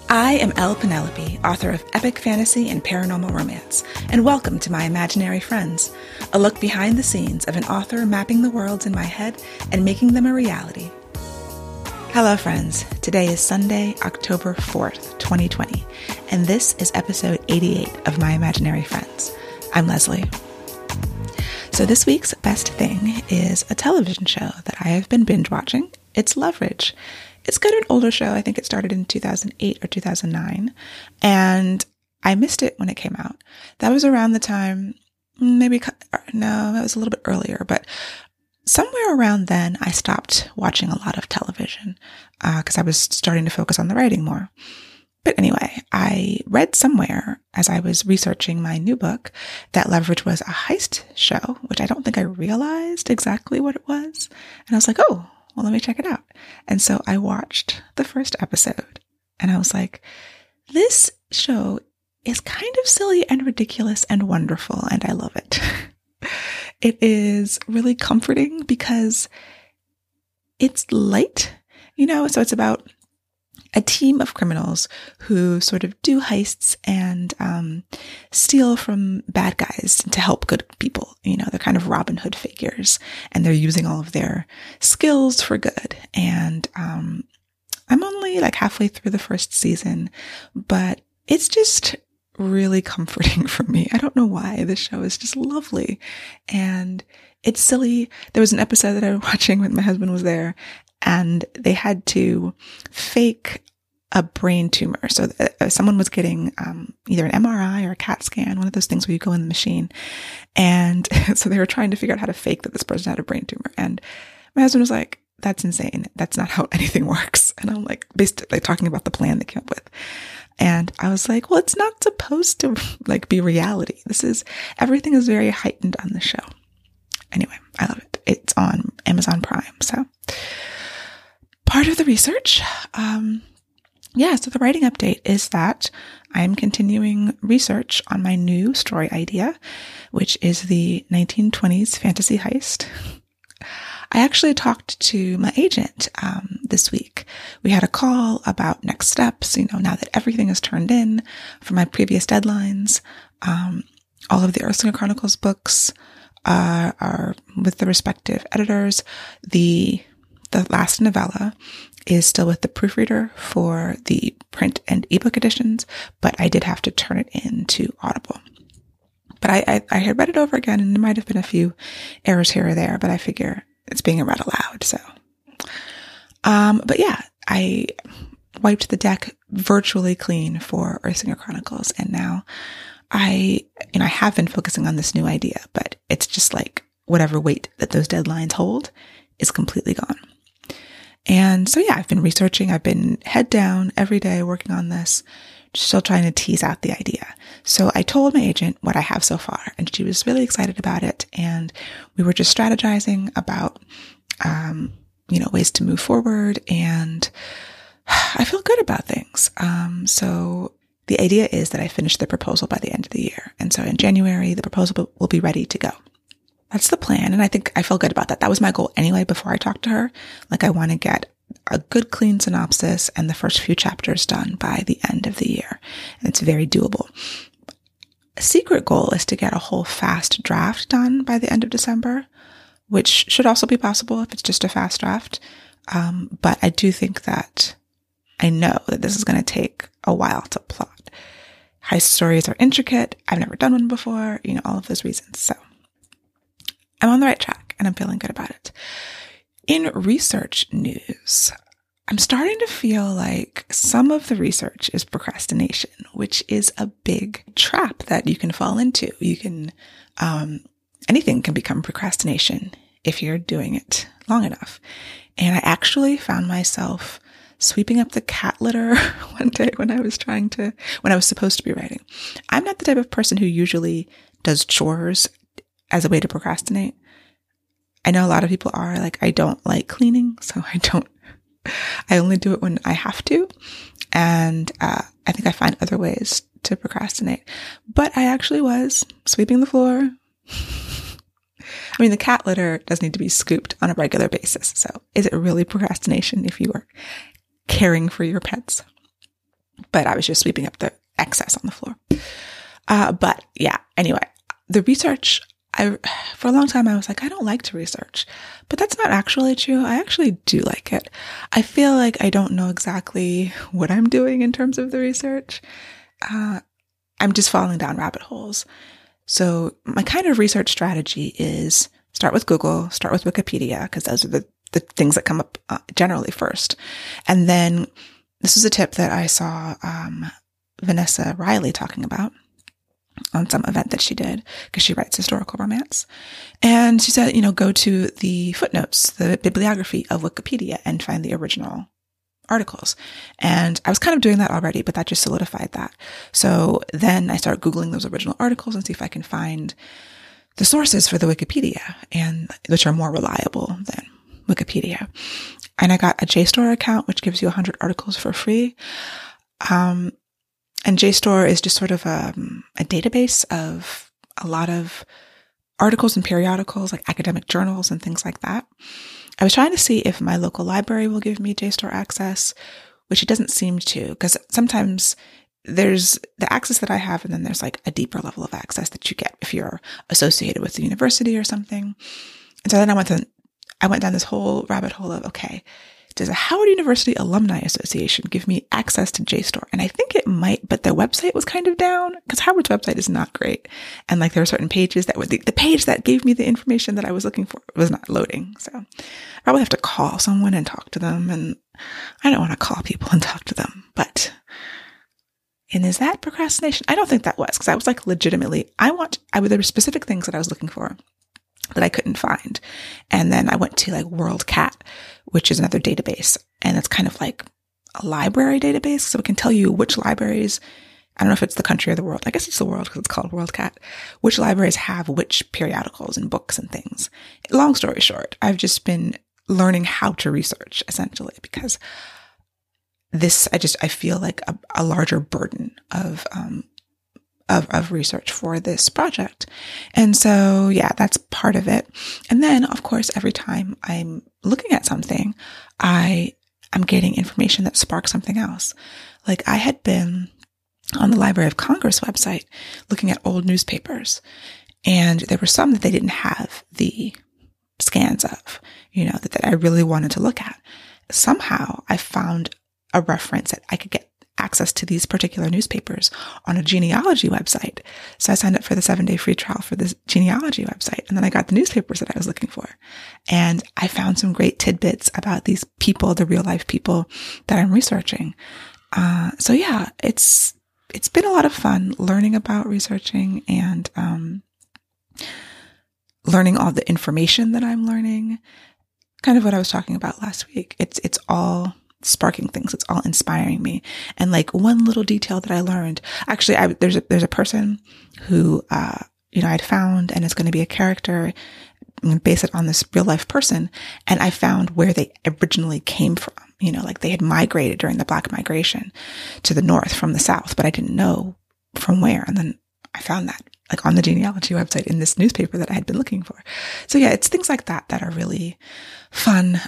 I am Elle Penelope, author of epic fantasy and paranormal romance, and welcome to My Imaginary Friends, a look behind the scenes of an author mapping the worlds in my head and making them a reality. Hello friends, today is Sunday, October 4th, 2020, and this is episode 88 of My Imaginary Friends. I'm Leslie. So this week's best thing is a television show that I have been binge watching. It's Leverage. It's kind of an older show. I think it started in 2008 or 2009, and I missed it when it came out. That was around the time, that was a little bit earlier, but somewhere around then I stopped watching a lot of television because I was starting to focus on the writing more. But anyway, I read somewhere as I was researching my new book that Leverage was a heist show, which I don't think I realized exactly what it was. And I was like, oh, well, let me check it out. And so I watched the first episode and I was like, this show is kind of silly and ridiculous and wonderful, and I love it. It is really comforting because it's light, so it's about a team of criminals who sort of do heists and steal from bad guys to help good people. They're kind of Robin Hood figures, and they're using all of their skills for good. And I'm only like halfway through the first season, but it's just really comforting for me. I don't know why. This show is just lovely, and it's silly. There was an episode that I was watching when my husband was there, and they had to fake a brain tumor. So someone was getting either an MRI or a CAT scan, one of those things where you go in the machine. And so they were trying to figure out how to fake that this person had a brain tumor. And my husband was like, that's insane. That's not how anything works. And I'm like, basically talking about the plan they came up with. And I was like, well, it's not supposed to be reality. Everything is very heightened on the show. Anyway, I love it. It's on Amazon Prime. So part of the research, so the writing update is that I'm continuing research on my new story idea, which is the 1920s fantasy heist. I actually talked to my agent this week. We had a call about next steps, now that everything is turned in for my previous deadlines. All of the Ursula Chronicles books are with the respective editors. The last novella is still with the proofreader for the print and ebook editions, but I did have to turn it into Audible. But I had read it over again, and there might have been a few errors here or there, but I figure it's being read aloud. So, but yeah, I wiped the deck virtually clean for Ursula Chronicles, and now I have been focusing on this new idea, but it's just like whatever weight that those deadlines hold is completely gone. And so, yeah, I've been researching. I've been head down every day working on this, still trying to tease out the idea. So I told my agent what I have so far, and she was really excited about it. And we were just strategizing about, ways to move forward. And I feel good about things. So the idea is that I finish the proposal by the end of the year. And so in January, the proposal will be ready to go. That's the plan. And I think I feel good about that. That was my goal anyway before I talked to her. I want to get a good clean synopsis and the first few chapters done by the end of the year. And it's very doable. A secret goal is to get a whole fast draft done by the end of December, which should also be possible if it's just a fast draft. But I do think that I know that this is going to take a while to plot. Heist stories are intricate. I've never done one before, all of those reasons. So I'm on the right track and I'm feeling good about it. In research news, I'm starting to feel like some of the research is procrastination, which is a big trap that you can fall into. You can, anything can become procrastination if you're doing it long enough. And I actually found myself sweeping up the cat litter one day when I was supposed to be writing. I'm not the type of person who usually does chores as a way to procrastinate. I know a lot of people are I don't like cleaning, so I only do it when I have to. And I think I find other ways to procrastinate. But I actually was sweeping the floor. The cat litter does need to be scooped on a regular basis. So is it really procrastination if you are caring for your pets? but I was just sweeping up the excess on the floor. But yeah, anyway, the research, for a long time, I was like, I don't like to research, but that's not actually true. I actually do like it. I feel like I don't know exactly what I'm doing in terms of the research. I'm just falling down rabbit holes. So my kind of research strategy is start with Google, start with Wikipedia, because those are the things that come up generally first. And then this is a tip that I saw Vanessa Riley talking about on some event that she did, because she writes historical romance. And she said, go to the footnotes, the bibliography of Wikipedia, and find the original articles. And I was kind of doing that already, but that just solidified that. So then I start Googling those original articles and see if I can find the sources for the Wikipedia, and which are more reliable than Wikipedia. And I got a JSTOR account, which gives you 100 articles for free. And JSTOR is just sort of a database of a lot of articles and periodicals, like academic journals and things like that. I was trying to see if my local library will give me JSTOR access, which it doesn't seem to, because sometimes there's the access that I have, and then there's like a deeper level of access that you get if you're associated with the university or something. And so then I went down this whole rabbit hole of, okay, does a Howard University Alumni Association give me access to JSTOR? And I think it might, but their website was kind of down, because Howard's website is not great. And like there were certain pages that were the page that gave me the information that I was looking for was not loading. So I probably have to call someone and talk to them. And I don't want to call people and talk to them, and is that procrastination? I don't think that was, because I was like legitimately, there were specific things that I was looking for that I couldn't find. And then I went to like WorldCat, which is another database. And it's kind of like a library database. So it can tell you which libraries, I don't know if it's the country or the world. I guess it's the world because it's called WorldCat. Which libraries have which periodicals and books and things. Long story short, I've just been learning how to research essentially, because I feel like a larger burden of research for this project. And so, yeah, that's part of it. And then, of course, every time I'm looking at something, I'm getting information that sparks something else. Like I had been on the Library of Congress website looking at old newspapers, and there were some that they didn't have the scans of, that I really wanted to look at. Somehow I found a reference that I could get access to these particular newspapers on a genealogy website. So I signed up for the 7-day free trial for this genealogy website. And then I got the newspapers that I was looking for. And I found some great tidbits about these people, the real life people that I'm researching. So yeah, it's been a lot of fun learning about researching and, learning all the information that I'm learning. Kind of what I was talking about last week. It's all sparking things. It's all inspiring me. And like one little detail that I learned, actually, there's a person who, I'd found, and it's going to be a character. I'm going to base it on this real life person. And I found where they originally came from, like they had migrated during the Black migration to the North from the South, but I didn't know from where. And then I found that like on the genealogy website in this newspaper that I had been looking for. So yeah, it's things like that that are really fun.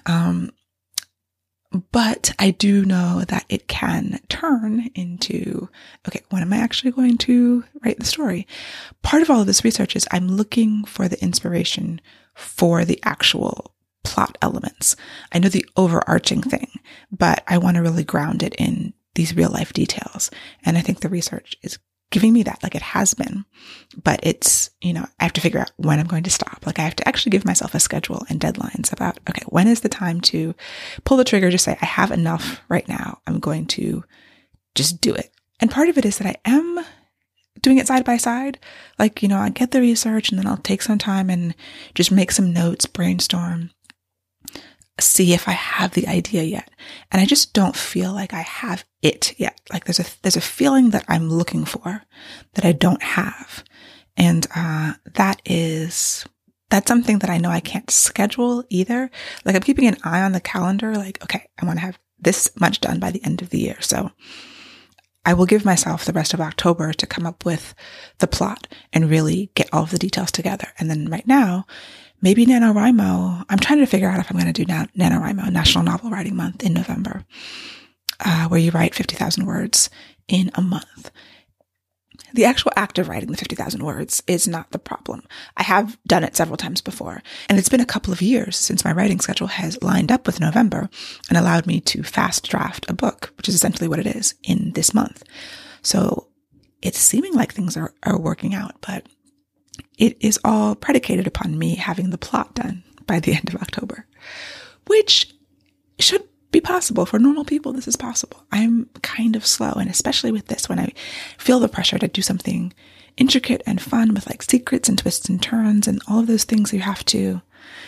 But I do know that it can turn into, okay, when am I actually going to write the story? Part of all of this research is I'm looking for the inspiration for the actual plot elements. I know the overarching thing, but I want to really ground it in these real life details. And I think the research is giving me that, like it has been, but it's, I have to figure out when I'm going to stop. Like I have to actually give myself a schedule and deadlines about, okay, when is the time to pull the trigger, just say, I have enough right now. I'm going to just do it. And part of it is that I am doing it side by side. Like, I get the research and then I'll take some time and just make some notes, brainstorm, see if I have the idea yet. And I just don't feel like I have it yet. Like there's a feeling that I'm looking for that I don't have. And, that's something that I know I can't schedule either. Like I'm keeping an eye on the calendar. Like, okay, I want to have this much done by the end of the year. So I will give myself the rest of October to come up with the plot and really get all of the details together. And then right now, maybe NaNoWriMo, I'm trying to figure out if I'm going to do NaNoWriMo, National Novel Writing Month in November. where you write 50,000 words in a month. The actual act of writing the 50,000 words is not the problem. I have done it several times before, and it's been a couple of years since my writing schedule has lined up with November and allowed me to fast draft a book, which is essentially what it is, in this month. So it's seeming like things are working out, but it is all predicated upon me having the plot done by the end of October, which should be possible. For normal people, this is possible. I'm kind of slow, and especially with this, when I feel the pressure to do something intricate and fun with like secrets and twists and turns and all of those things you have to,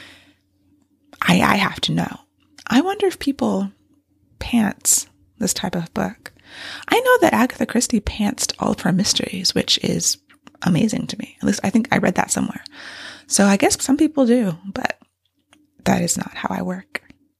I have to know. I wonder if people pants this type of book. I know that Agatha Christie pantsed all of her mysteries, which is amazing to me. At least I think I read that somewhere. So I guess some people do, but that is not how I work.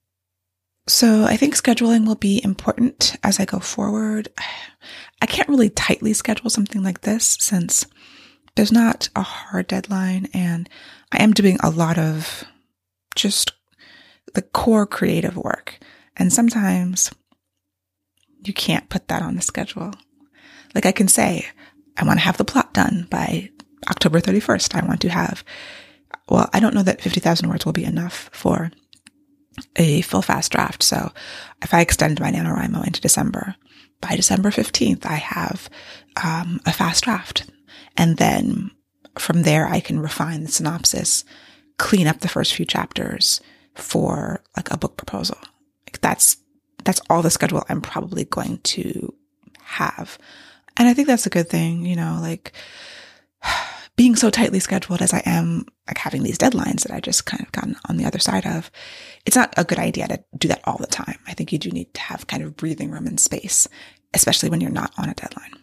So I think scheduling will be important as I go forward. I can't really tightly schedule something like this since there's not a hard deadline, and I am doing a lot of just the core creative work. And sometimes you can't put that on the schedule. Like I can say, I want to have the plot done by October 31st. I want to have, well, I don't know that 50,000 words will be enough for a full fast draft. So if I extend my NaNoWriMo into December, by December 15th, I have a fast draft. And then from there, I can refine the synopsis, clean up the first few chapters for like a book proposal. Like that's all the schedule I'm probably going to have. And I think that's a good thing, you know, like being so tightly scheduled as I am, like having these deadlines that I just kind of gotten on the other side of. It's not a good idea to do that all the time. I think you do need to have kind of breathing room and space, especially when you're not on a deadline.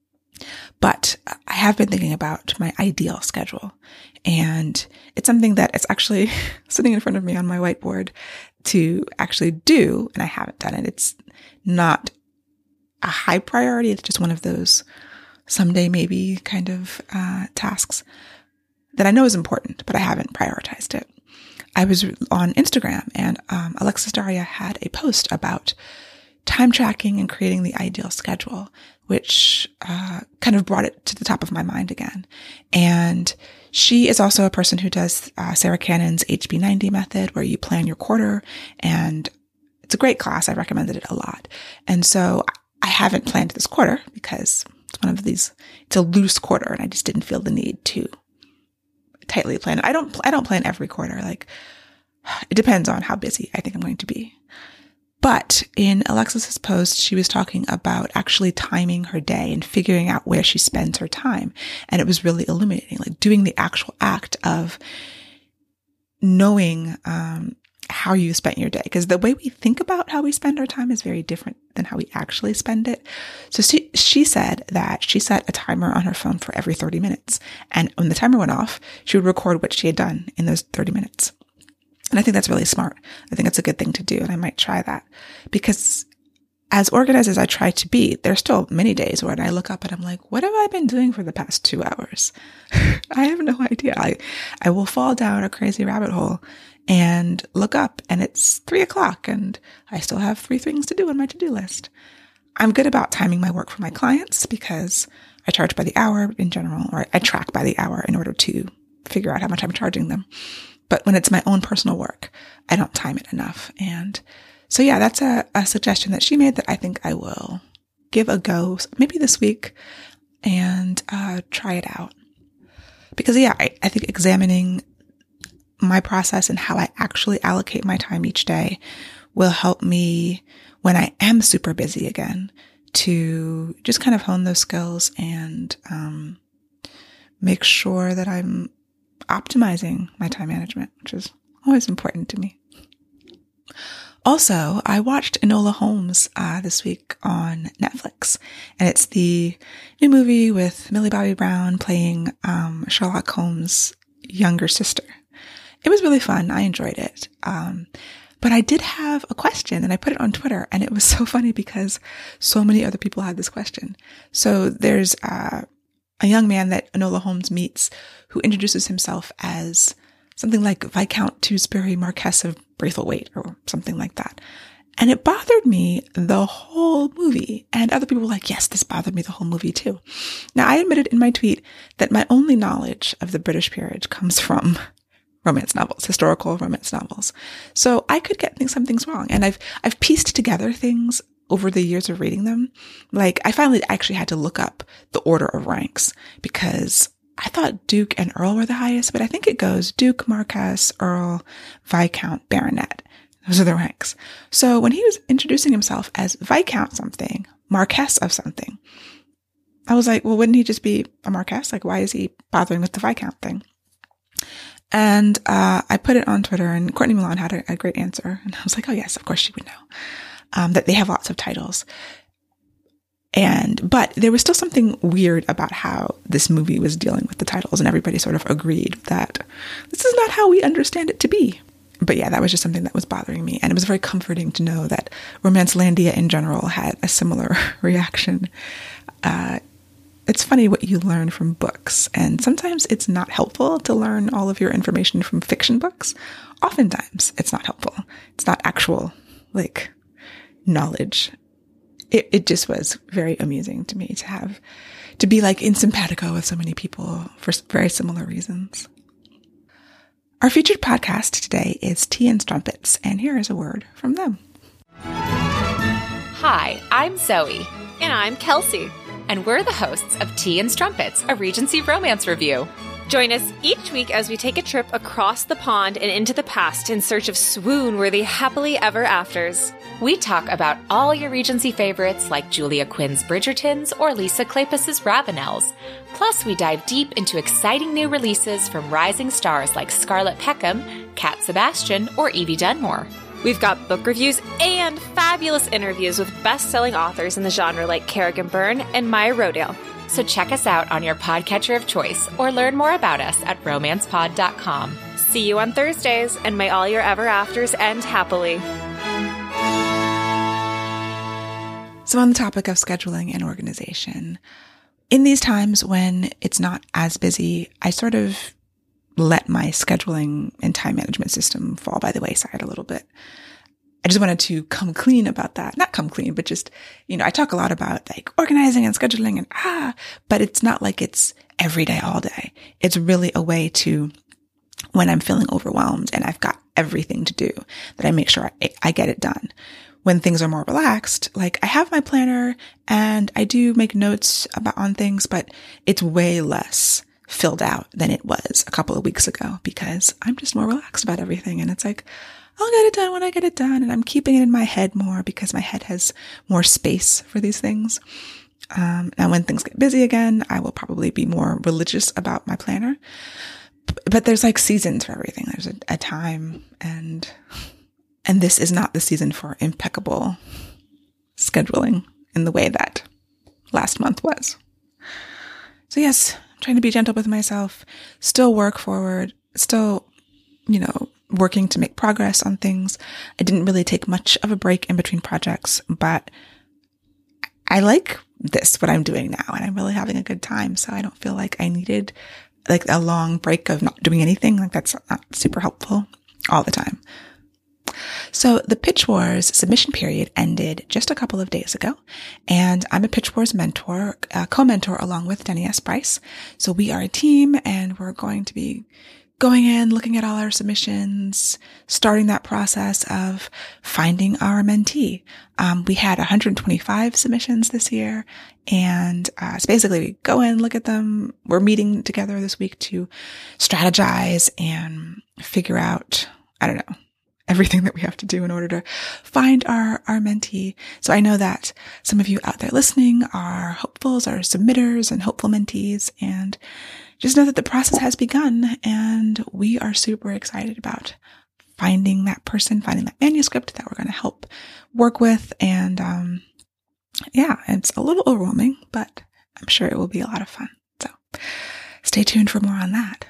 But I have been thinking about my ideal schedule, and it's something that it's actually sitting in front of me on my whiteboard to actually do, and I haven't done it. It's not a high priority. It's just one of those someday maybe kind of tasks that I know is important, but I haven't prioritized it. I was on Instagram, and Alexis Daria had a post about time tracking and creating the ideal schedule, which kind of brought it to the top of my mind again. And she is also a person who does Sarah Cannon's HB90 method, where you plan your quarter, and it's a great class. I recommended it a lot. And so I haven't planned this quarter because it's one of these, it's a loose quarter, and I just didn't feel the need to tightly plan it. I don't plan every quarter. Like, it depends on how busy I think I'm going to be. But in Alexis's post, she was talking about actually timing her day and figuring out where she spends her time. And it was really illuminating, like doing the actual act of knowing how you spent your day. Because the way we think about how we spend our time is very different than how we actually spend it. So she said that she set a timer on her phone for every 30 minutes. And when the timer went off, she would record what she had done in those 30 minutes. And I think that's really smart. I think it's a good thing to do, and I might try that. Because as organized as I try to be, there's still many days where I look up and I'm like, what have I been doing for the past 2 hours? I have no idea. I will fall down a crazy rabbit hole and look up, and it's 3:00 and I still have 3 things to do on my to-do list. I'm good about timing my work for my clients because I charge by the hour in general, or I track by the hour in order to figure out how much I'm charging them. But when it's my own personal work, I don't time it enough. And so, yeah, that's a suggestion that she made that I think I will give a go maybe this week and try it out. Because, yeah, I think examining my process and how I actually allocate my time each day will help me when I am super busy again to just kind of hone those skills and make sure that I'm optimizing my time management, which is always important to me. Also, I watched Enola Holmes this week on Netflix, and it's the new movie with Millie Bobby Brown playing Sherlock Holmes' younger sister. It was really fun. I enjoyed it. But I did have a question, and I put it on Twitter, and it was so funny because so many other people had this question. So there's a young man that Enola Holmes meets who introduces himself as something like Viscount Tewsbury, Marquess of Braithwaite, or something like that. And it bothered me the whole movie. And other people were like, yes, this bothered me the whole movie too. Now, I admitted in my tweet that my only knowledge of the British peerage comes from romance novels, historical romance novels. So I could get some things wrong. And I've pieced together things over the years of reading them. Like, I finally actually had to look up the order of ranks because I thought Duke and Earl were the highest, but I think it goes Duke, Marquess, Earl, Viscount, Baronet. Those are the ranks. So when he was introducing himself as Viscount something, Marquess of something, I was like, well, wouldn't he just be a Marquess? Like, why is he bothering with the Viscount thing? And I put it on Twitter, and Courtney Milan had a great answer. And I was like, oh, yes, of course she would know that they have lots of titles. But there was still something weird about how this movie was dealing with the titles, and everybody sort of agreed that this is not how we understand it to be. But yeah, that was just something that was bothering me. And it was very comforting to know that Romancelandia in general had a similar reaction. It's funny what you learn from books, and sometimes it's not helpful to learn all of your information from fiction books. Oftentimes it's not helpful. It's not actual, knowledge. It just was very amusing to me to be in simpatico with so many people for very similar reasons. Our featured podcast today is Tea and Strumpets, and here is a word from them. Hi, I'm Zoe. And I'm Kelsey. And we're the hosts of Tea and Strumpets, a Regency romance review. Join us each week as we take a trip across the pond and into the past in search of swoon-worthy happily ever afters. We talk about all your Regency favorites like Julia Quinn's Bridgertons or Lisa Kleypas's Ravenels. Plus, we dive deep into exciting new releases from rising stars like Scarlett Peckham, Cat Sebastian, or Evie Dunmore. We've got book reviews and fabulous interviews with best-selling authors in the genre like Kerrigan Byrne and Maya Rodale. So check us out on your podcatcher of choice or learn more about us at romancepod.com. See you on Thursdays, and may all your ever afters end happily. So on the topic of scheduling and organization, in these times when it's not as busy, I sort of let my scheduling and time management system fall by the wayside a little bit. I just wanted to come clean about that. Not come clean, but just, I talk a lot about organizing and scheduling but it's not like it's every day, all day. It's really a way to, when I'm feeling overwhelmed and I've got everything to do, that I make sure I get it done. When things are more relaxed, I have my planner and I do make notes on things, but it's way less filled out than it was a couple of weeks ago because I'm just more relaxed about everything. And it's I'll get it done when I get it done. And I'm keeping it in my head more because my head has more space for these things. And when things get busy again, I will probably be more religious about my planner. But there's seasons for everything. There's a time, and this is not the season for impeccable scheduling in the way that last month was. So yes, I'm trying to be gentle with myself, still work forward, still, working to make progress on things. I didn't really take much of a break in between projects, but I like what I'm doing now, and I'm really having a good time. So I don't feel like I needed a long break of not doing anything. That's not super helpful all the time. So the Pitch Wars submission period ended just a couple of days ago, and I'm a Pitch Wars mentor, co-mentor along with Denny S. Bryce. So we are a team, and we're going to be going in, looking at all our submissions, starting that process of finding our mentee. We had 125 submissions this year, and it's basically we go in, look at them. We're meeting together this week to strategize and figure out, everything that we have to do in order to find our mentee. So I know that some of you out there listening are hopefuls, are submitters and hopeful mentees, and just know that the process has begun, and we are super excited about finding that person, finding that manuscript that we're going to help work with. And it's a little overwhelming, but I'm sure it will be a lot of fun. So stay tuned for more on that.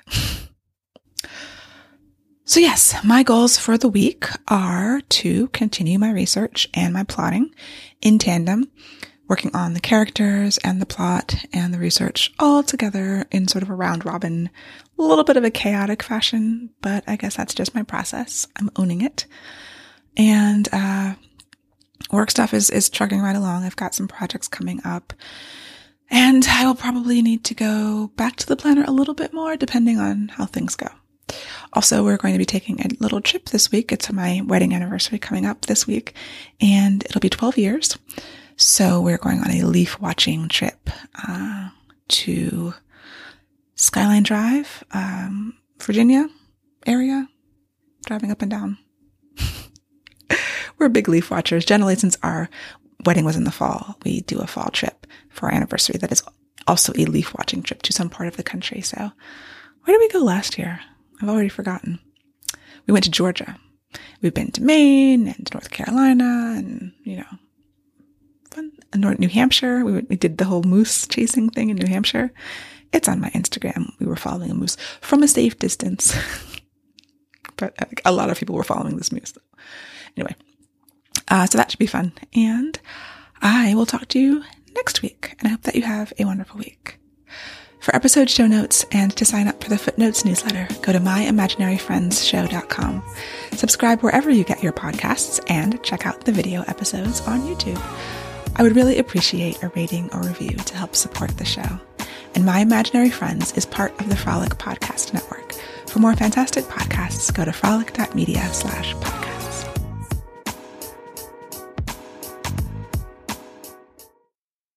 So yes, my goals for the week are to continue my research and my plotting in tandem, working on the characters and the plot and the research all together in sort of a round robin, a little bit of a chaotic fashion, but I guess that's just my process. I'm owning it. And Work stuff is trucking right along. I've got some projects coming up, and I will probably need to go back to the planner a little bit more depending on how things go. Also, we're going to be taking a little trip this week. It's my wedding anniversary coming up this week, and it'll be 12 years. So we're going on a leaf watching trip to Skyline Drive, Virginia area, driving up and down. We're big leaf watchers. Generally, since our wedding was in the fall, we do a fall trip for our anniversary that is also a leaf watching trip to some part of the country. So where did we go last year? I've already forgotten. We went to Georgia. We've been to Maine and North Carolina and, fun. New Hampshire. We did the whole moose chasing thing in New Hampshire. It's on my Instagram. We were following a moose from a safe distance. But a lot of people were following this moose. Anyway, so that should be fun. And I will talk to you next week. And I hope that you have a wonderful week. For episode show notes and to sign up for the Footnotes newsletter, go to myimaginaryfriendsshow.com. Subscribe wherever you get your podcasts and check out the video episodes on YouTube. I would really appreciate a rating or review to help support the show. And My Imaginary Friends is part of the Frolic Podcast Network. For more fantastic podcasts, go to frolic.media/podcast.